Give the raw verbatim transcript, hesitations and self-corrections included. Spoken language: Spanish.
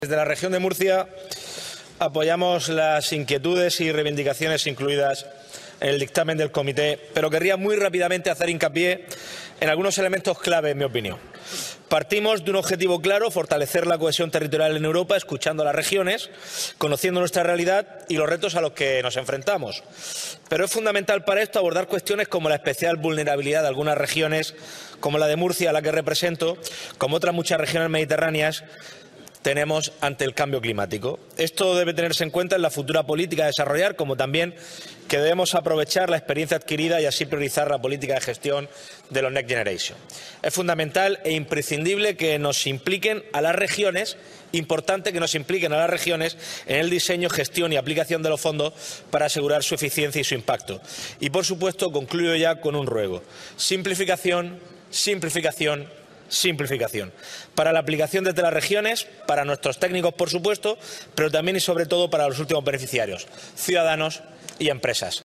Desde la región de Murcia apoyamos las inquietudes y reivindicaciones incluidas en el dictamen del comité, pero querría muy rápidamente hacer hincapié en algunos elementos clave, en mi opinión. Partimos de un objetivo claro: fortalecer la cohesión territorial en Europa, escuchando a las regiones, conociendo nuestra realidad y los retos a los que nos enfrentamos. Pero es fundamental para esto abordar cuestiones como la especial vulnerabilidad de algunas regiones, como la de Murcia, a la que represento, como otras muchas regiones mediterráneas, tenemos ante el cambio climático. Esto debe tenerse en cuenta en la futura política a desarrollar, como también que debemos aprovechar la experiencia adquirida y así priorizar la política de gestión de los Next Generation. Es fundamental e imprescindible que nos impliquen a las regiones, importante que nos impliquen a las regiones en el diseño, gestión y aplicación de los fondos para asegurar su eficiencia y su impacto. Y, por supuesto, concluyo ya con un ruego: simplificación, simplificación, simplificación para la aplicación desde las regiones, para nuestros técnicos, por supuesto, pero también y sobre todo para los últimos beneficiarios, ciudadanos y empresas.